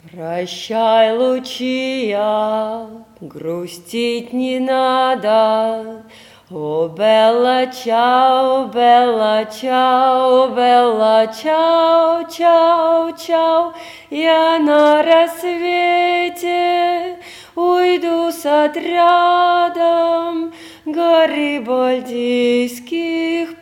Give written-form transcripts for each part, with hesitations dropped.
Прощай, Лучия, грустить не надо. О, Белла, чао, Белла, чао, Белла, чао, чао, чао. Я на рассвете уйду с отрядом гарибальдийских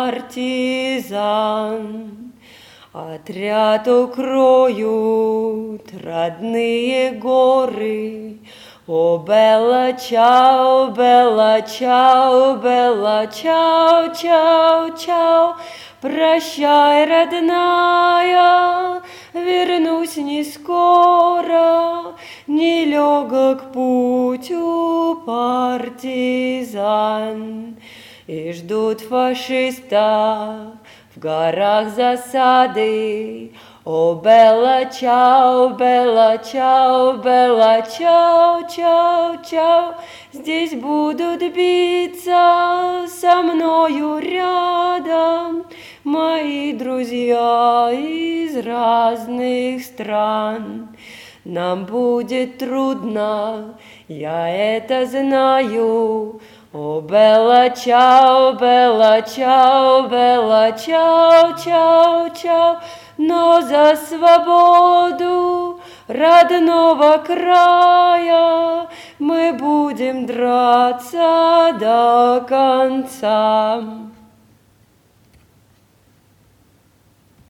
партизан. Отряд укроют родные горы. О, Белла, чао, Белла, чао, Белла, чао, чао, чао. Прощай, родная, вернусь не скоро, нелегок путь у партизан. И ждут фашиста в горах засады. О, Белла, чао, Белла, чао, Белла, чао, чао, чао. Здесь будут биться со мною рядом мои друзья из разных стран. Нам будет трудно, я это знаю. О, Белла, чао, Белла, чао, Белла, чао, чао, чао. Но за свободу родного края мы будем драться до конца.